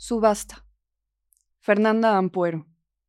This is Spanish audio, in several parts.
Subasta. Fernanda Ampuero.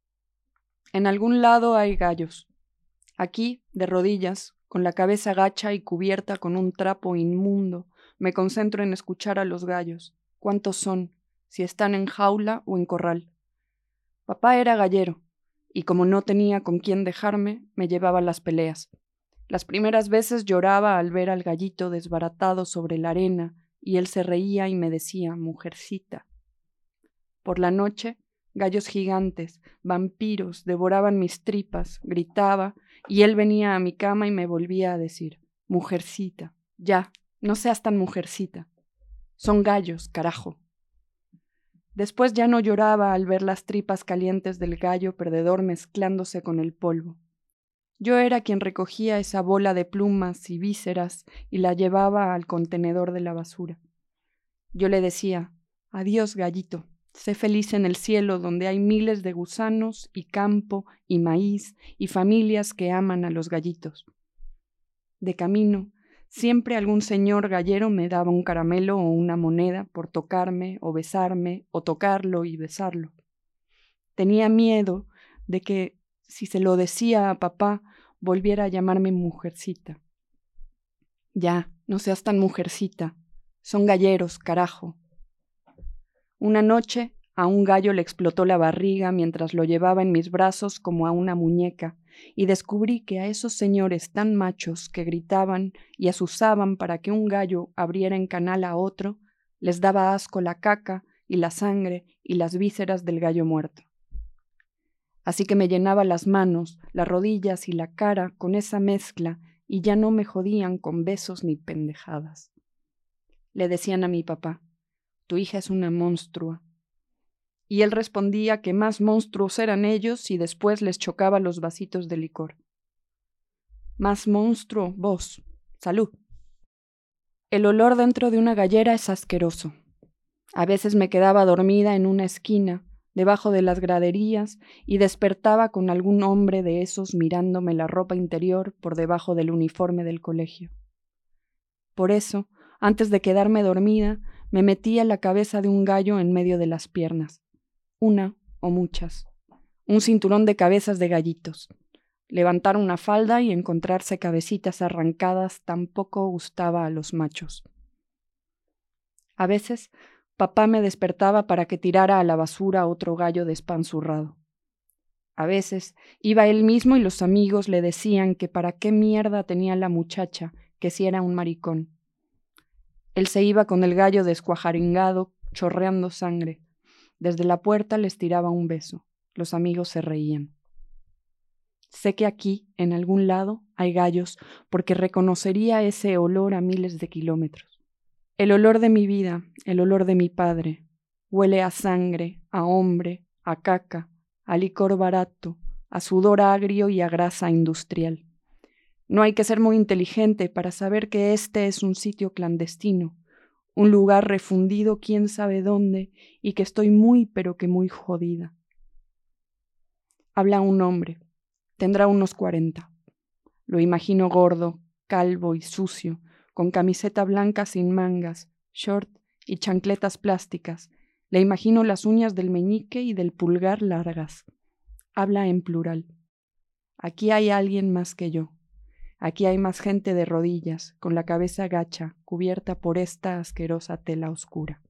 En algún lado hay gallos. Aquí, de rodillas, con la cabeza gacha y cubierta con un trapo inmundo, me concentro en escuchar a los gallos. ¿Cuántos son? Si están en jaula o en corral. Papá era gallero, y como no tenía con quién dejarme, me llevaba a las peleas. Las primeras veces lloraba al ver al gallito desbaratado sobre la arena, y él se reía y me decía, mujercita. Por la noche, gallos gigantes, vampiros, devoraban mis tripas, gritaba, y él venía a mi cama y me volvía a decir, mujercita, ya, no seas tan mujercita. Son gallos, carajo. Después ya no lloraba al ver las tripas calientes del gallo perdedor mezclándose con el polvo. Yo era quien recogía esa bola de plumas y vísceras y la llevaba al contenedor de la basura. Yo le decía, adiós, gallito. Sé feliz en el cielo donde hay miles de gusanos y campo y maíz y familias que aman a los gallitos. De camino, siempre algún señor gallero me daba un caramelo o una moneda por tocarme o besarme o tocarlo y besarlo. Tenía miedo de que, si se lo decía a papá, volviera a llamarme mujercita. Ya, no seas tan mujercita. Son galleros, carajo. Una noche, a un gallo le explotó la barriga mientras lo llevaba en mis brazos como a una muñeca, y descubrí que a esos señores tan machos que gritaban y asusaban para que un gallo abriera en canal a otro, les daba asco la caca y la sangre y las vísceras del gallo muerto. Así que me llenaba las manos, las rodillas y la cara con esa mezcla y ya no me jodían con besos ni pendejadas. Le decían a mi papá, tu hija es una monstrua. Y él respondía que más monstruos eran ellos y después les chocaba los vasitos de licor. Más monstruo, vos. Salud. El olor dentro de una gallera es asqueroso. A veces me quedaba dormida en una esquina, debajo de las graderías, y despertaba con algún hombre de esos mirándome la ropa interior por debajo del uniforme del colegio. Por eso, antes de quedarme dormida, me metía la cabeza de un gallo en medio de las piernas. Una o muchas. Un cinturón de cabezas de gallitos. Levantar una falda y encontrarse cabecitas arrancadas tampoco gustaba a los machos. A veces, papá me despertaba para que tirara a la basura otro gallo despanzurrado. A veces, iba él mismo y los amigos le decían que para qué mierda tenía la muchacha, que si era un maricón. Él se iba con el gallo descuajaringado, chorreando sangre. Desde la puerta les tiraba un beso. Los amigos se reían. Sé que aquí, en algún lado, hay gallos, porque reconocería ese olor a miles de kilómetros. El olor de mi vida, el olor de mi padre, huele a sangre, a hombre, a caca, a licor barato, a sudor agrio y a grasa industrial. No hay que ser muy inteligente para saber que este es un sitio clandestino, un lugar refundido quién sabe dónde y que estoy muy pero que muy jodida. Habla un hombre, tendrá unos 40. Lo imagino gordo, calvo y sucio, con camiseta blanca sin mangas, short y chancletas plásticas. Le imagino las uñas del meñique y del pulgar largas. Habla en plural. Aquí hay alguien más que yo. Aquí hay más gente de rodillas, con la cabeza gacha, cubierta por esta asquerosa tela oscura.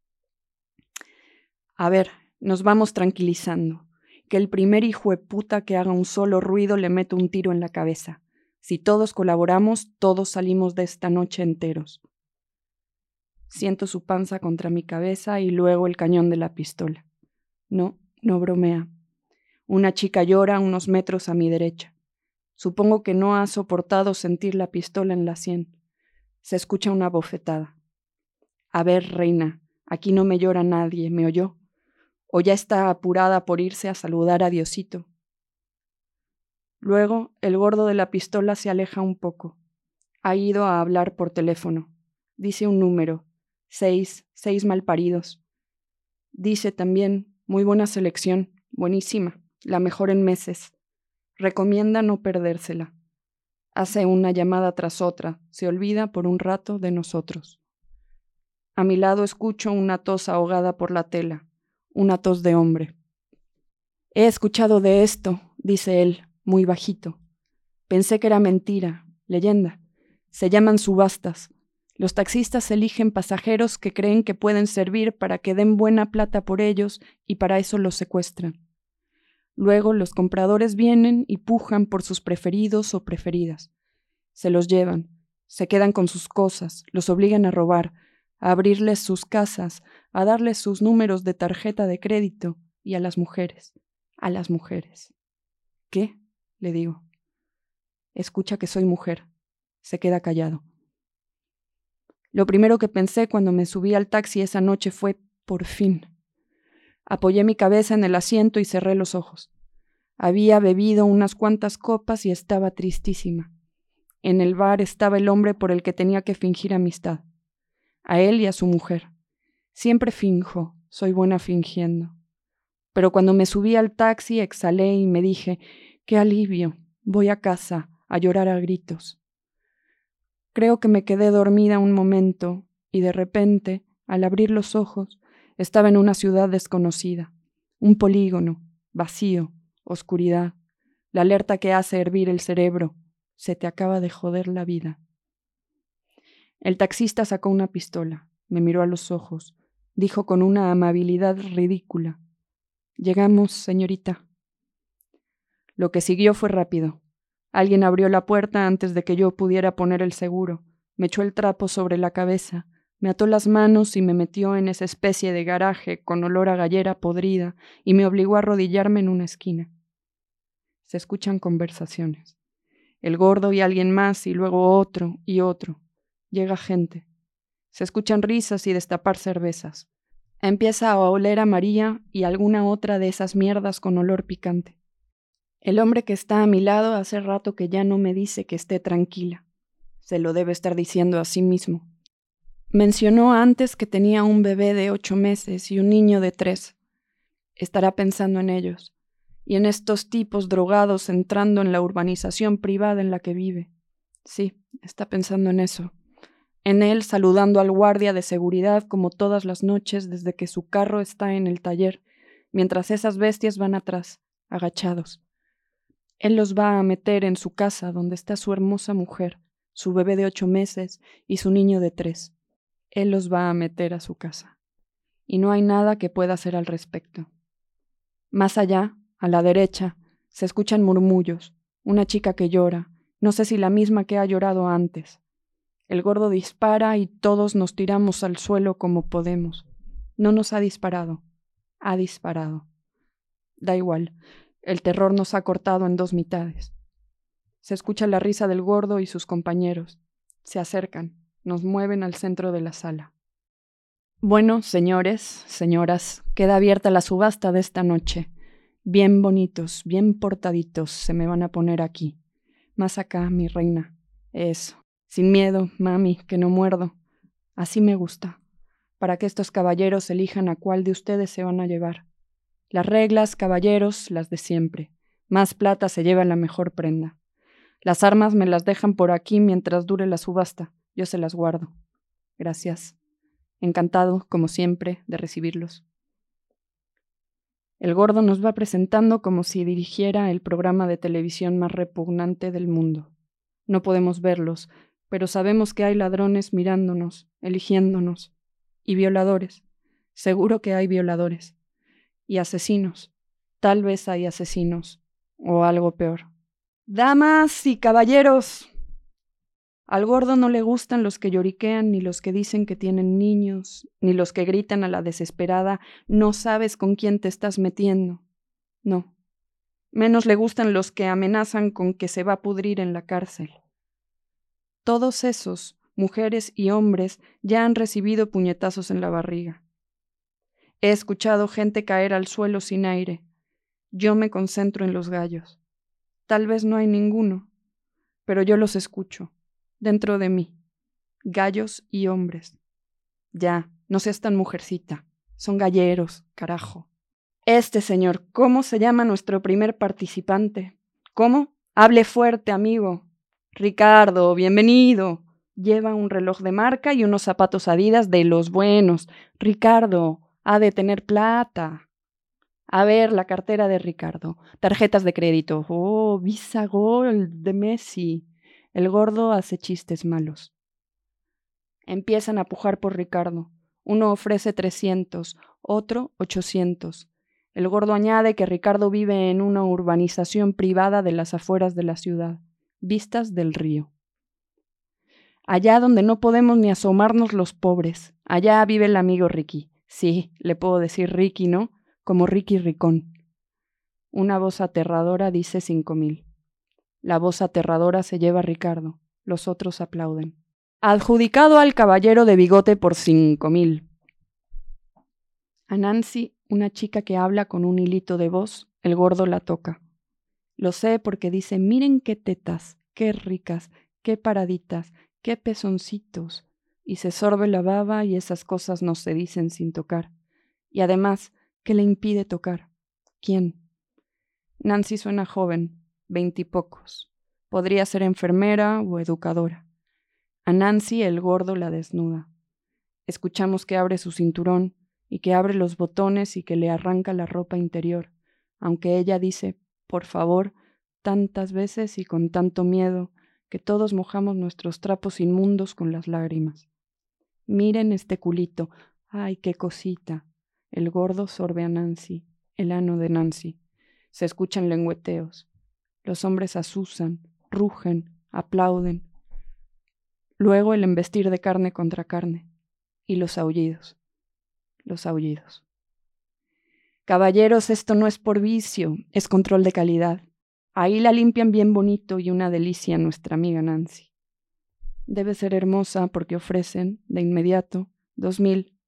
A ver, nos vamos tranquilizando. Que el primer hijueputa que haga un solo ruido le meto un tiro en la cabeza. Si todos colaboramos, todos salimos de esta noche enteros. Siento su panza contra mi cabeza y luego el cañón de la pistola. No, no bromea. Una chica llora a unos metros a mi derecha. Supongo que no ha soportado sentir la pistola en la sien. Se escucha una bofetada. A ver, reina, aquí no me llora nadie, ¿me oyó? ¿O ya está apurada por irse a saludar a Diosito? Luego, el gordo de la pistola se aleja un poco. Ha ido a hablar por teléfono. Dice un número. 6 malparidos. Dice también, muy buena selección, buenísima, la mejor en meses. Recomienda no perdérsela. Hace una llamada tras otra, se olvida por un rato de nosotros. A mi lado escucho una tos ahogada por la tela. una tos de hombre. He escuchado de esto, dice él, muy bajito. Pensé que era mentira, leyenda. Se llaman subastas. Los taxistas eligen pasajeros que creen que pueden servir para que den buena plata por ellos y para eso los secuestran. Luego los compradores vienen y pujan por sus preferidos o preferidas. Se los llevan, se quedan con sus cosas, los obligan a robar, a abrirles sus casas, a darles sus números de tarjeta de crédito y a las mujeres. ¿Qué? Le digo. Escucha que soy mujer. Se queda callado. Lo primero que pensé cuando me subí al taxi esa noche fue, por fin. Apoyé mi cabeza en el asiento y cerré los ojos. Había bebido unas cuantas copas y estaba tristísima. En el bar estaba el hombre por el que tenía que fingir amistad. A él y a su mujer. Siempre finjo, soy buena fingiendo. Pero cuando me subí al taxi exhalé y me dije, ¡qué alivio! Voy a casa, a llorar a gritos. Creo que me quedé dormida un momento y de repente, al abrir los ojos, estaba en una ciudad desconocida. Un polígono, vacío, oscuridad, la alerta que hace hervir el cerebro. Se te acaba de joder la vida. El taxista sacó una pistola, me miró a los ojos, dijo con una amabilidad ridícula. Llegamos, señorita. Lo que siguió fue rápido. Alguien abrió la puerta antes de que yo pudiera poner el seguro, me echó el trapo sobre la cabeza, me ató las manos y me metió en esa especie de garaje con olor a gallera podrida y me obligó a arrodillarme en una esquina. Se escuchan conversaciones. El gordo y alguien más y luego otro y otro. Llega gente. Se escuchan risas y destapar cervezas. Empieza a oler a María y alguna otra de esas mierdas con olor picante. El hombre que está a mi lado hace rato que ya no me dice que esté tranquila. Se lo debe estar diciendo a sí mismo. Mencionó antes que tenía un bebé de 8 meses y un niño de 3. Estará pensando en ellos y en estos tipos drogados entrando en la urbanización privada en la que vive. Sí, está pensando en eso. En él saludando al guardia de seguridad como todas las noches desde que su carro está en el taller, mientras esas bestias van atrás, agachados. Él los va a meter en su casa donde está su hermosa mujer, su bebé de 8 meses y su niño de 3. Él los va a meter a su casa. Y no hay nada que pueda hacer al respecto. Más allá, a la derecha, se escuchan murmullos, una chica que llora, no sé si la misma que ha llorado antes. El gordo dispara y todos nos tiramos al suelo como podemos. No nos ha disparado, ha disparado. Da igual. El terror nos ha cortado en 2 mitades. Se escucha la risa del gordo y sus compañeros. Se acercan, nos mueven al centro de la sala. Bueno, señores, señoras, queda abierta la subasta de esta noche. Bien bonitos, bien portaditos se me van a poner aquí. Más acá, mi reina. Eso. Sin miedo, mami, que no muerdo. Así me gusta. Para que estos caballeros elijan a cuál de ustedes se van a llevar. Las reglas, caballeros, las de siempre. Más plata se lleva la mejor prenda. Las armas me las dejan por aquí mientras dure la subasta. Yo se las guardo. Gracias. Encantado, como siempre, de recibirlos. El gordo nos va presentando como si dirigiera el programa de televisión más repugnante del mundo. No podemos verlos, pero sabemos que hay ladrones mirándonos, eligiéndonos. Y violadores. Seguro que hay violadores. Y asesinos. Tal vez hay asesinos. O algo peor. Damas y caballeros. Al gordo no le gustan los que lloriquean, ni los que dicen que tienen niños, ni los que gritan a la desesperada, no sabes con quién te estás metiendo. No. Menos le gustan los que amenazan con que se va a pudrir en la cárcel. Todos esos, mujeres y hombres, ya han recibido puñetazos en la barriga. He escuchado gente caer al suelo sin aire. Yo me concentro en los gallos. Tal vez no hay ninguno, pero yo los escucho, dentro de mí. Gallos y hombres. Ya, no seas tan mujercita. Son galleros, carajo. Señor, ¿cómo se llama nuestro primer participante? ¿Cómo? Hable fuerte, amigo. Ricardo, bienvenido. Lleva un reloj de marca y unos zapatos Adidas de los buenos. Ricardo, ha de tener plata. A ver, la cartera de Ricardo. Tarjetas de crédito. Oh, Visa Gold de Messi. El gordo hace chistes malos. Empiezan a pujar por Ricardo. Uno ofrece 300, otro 800. El gordo añade que Ricardo vive en una urbanización privada de las afueras de la ciudad, vistas del río. Allá donde no podemos ni asomarnos los pobres. Allá vive el amigo Ricky. Sí, le puedo decir Ricky, ¿no? Como Ricky Ricón. Una voz aterradora dice 5,000. La voz aterradora se lleva a Ricardo. Los otros aplauden. Adjudicado al caballero de bigote por 5,000. A Nancy, una chica que habla con un hilito de voz, el gordo la toca. Lo sé porque dice, miren qué tetas, qué ricas, qué paraditas, qué pezoncitos. Y se sorbe la baba y esas cosas no se dicen sin tocar. Y además, ¿qué le impide tocar? ¿Quién? Nancy suena joven, 20 y pocos. Podría ser enfermera o educadora. A Nancy el gordo la desnuda. Escuchamos que abre su cinturón y que abre los botones y que le arranca la ropa interior, aunque ella dice, por favor, tantas veces y con tanto miedo, que todos mojamos nuestros trapos inmundos con las lágrimas. Miren este culito, ay, qué cosita. El gordo sorbe a Nancy, el ano de Nancy. Se escuchan lengüeteos. Los hombres asusan, rugen, aplauden. Luego el embestir de carne contra carne. Y los aullidos. Los aullidos. Caballeros, esto no es por vicio, es control de calidad. Ahí la limpian bien bonito y una delicia nuestra amiga Nancy. Debe ser hermosa porque ofrecen, de inmediato, 2,000,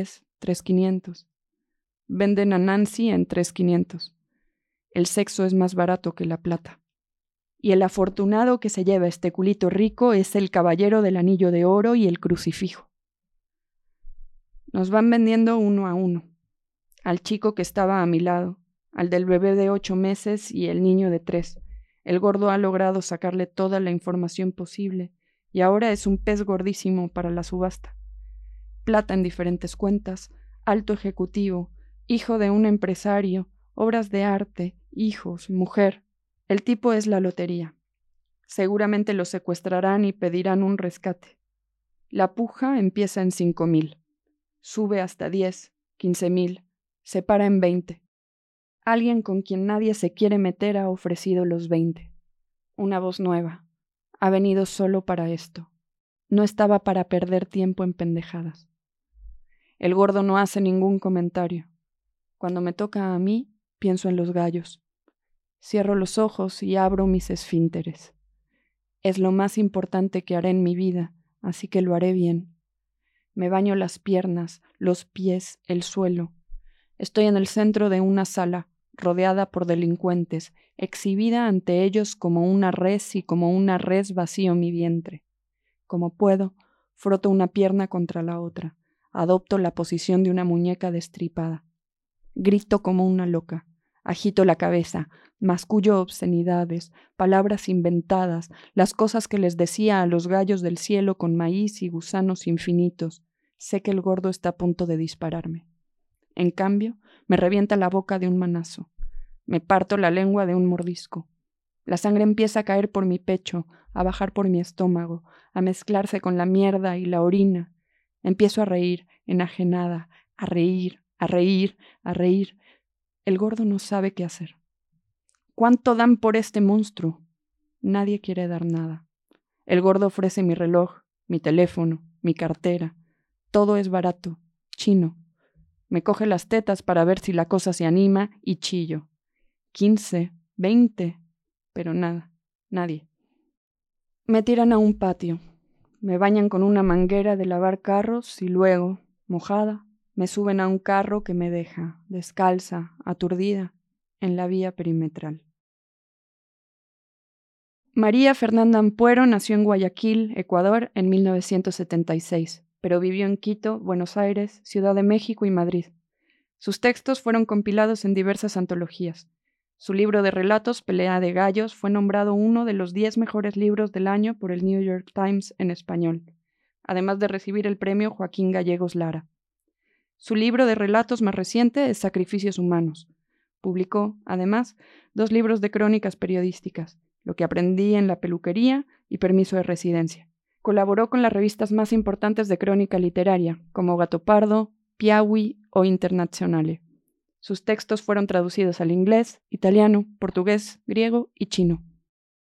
3,500. Venden a Nancy en 3,500. El sexo es más barato que la plata. Y el afortunado que se lleva este culito rico es el caballero del anillo de oro y el crucifijo. Nos van vendiendo uno a uno. Al chico que estaba a mi lado, al del bebé de 8 meses y el niño de 3. El gordo ha logrado sacarle toda la información posible y ahora es un pez gordísimo para la subasta. Plata en diferentes cuentas, alto ejecutivo, hijo de un empresario, obras de arte, hijos, mujer. El tipo es la lotería. Seguramente lo secuestrarán y pedirán un rescate. La puja empieza en 5,000. Sube hasta 10, 15,000. Se para en 20. Alguien con quien nadie se quiere meter ha ofrecido los 20. Una voz nueva. Ha venido solo para esto. No estaba para perder tiempo en pendejadas. El gordo no hace ningún comentario. Cuando me toca a mí, pienso en los gallos. Cierro los ojos y abro mis esfínteres. Es lo más importante que haré en mi vida, así que lo haré bien. Me baño las piernas, los pies, el suelo. Estoy en el centro de una sala, rodeada por delincuentes, exhibida ante ellos como una res y como una res vacío mi vientre. Como puedo, froto una pierna contra la otra, adopto la posición de una muñeca destripada. Grito como una loca, agito la cabeza, mascullo obscenidades, palabras inventadas, las cosas que les decía a los gallos del cielo con maíz y gusanos infinitos. Sé que el gordo está a punto de dispararme. En cambio, me revienta la boca de un manazo. Me parto la lengua de un mordisco. La sangre empieza a caer por mi pecho, a bajar por mi estómago, a mezclarse con la mierda y la orina. Empiezo a reír, enajenada, a reír, a reír, a reír. El gordo no sabe qué hacer. ¿Cuánto dan por este monstruo? Nadie quiere dar nada. El gordo ofrece mi reloj, mi teléfono, mi cartera. Todo es barato, chino. Me coge las tetas para ver si la cosa se anima y chillo. 15, 20, pero nada, nadie. Me tiran a un patio. Me bañan con una manguera de lavar carros y luego, mojada, me suben a un carro que me deja, descalza, aturdida, en la vía perimetral. María Fernanda Ampuero nació en Guayaquil, Ecuador, en 1976, pero vivió en Quito, Buenos Aires, Ciudad de México y Madrid. Sus textos fueron compilados en diversas antologías. Su libro de relatos, Pelea de Gallos, fue nombrado uno de los 10 mejores libros del año por el New York Times en español, además de recibir el premio Joaquín Gallegos Lara. Su libro de relatos más reciente es Sacrificios Humanos. Publicó, además, 2 libros de crónicas periodísticas, Lo que aprendí en la peluquería y Permiso de residencia. Colaboró con las revistas más importantes de crónica literaria, como Gattopardo, Piauí o Internazionale. Sus textos fueron traducidos al inglés, italiano, portugués, griego y chino.